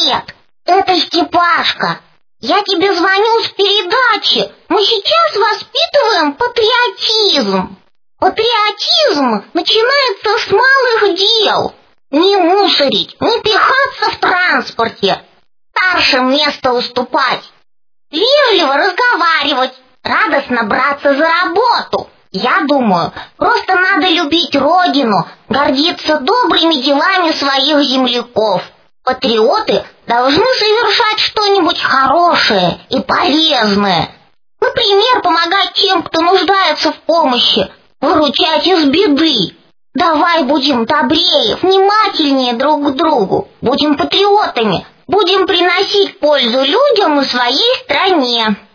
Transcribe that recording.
Привет, это Степашка. Я тебе звоню с передачи. Мы сейчас воспитываем патриотизм. Патриотизм начинается с малых дел. Не мусорить, не пихаться в транспорте, старшим место уступать, вежливо разговаривать, радостно браться за работу. Я думаю, просто надо любить родину, гордиться добрыми делами своих земляков. Патриоты должны совершать что-нибудь хорошее и полезное. Например, помогать тем, кто нуждается в помощи, выручать из беды. Давай будем добрее, внимательнее друг к другу, будем патриотами, будем приносить пользу людям и своей стране.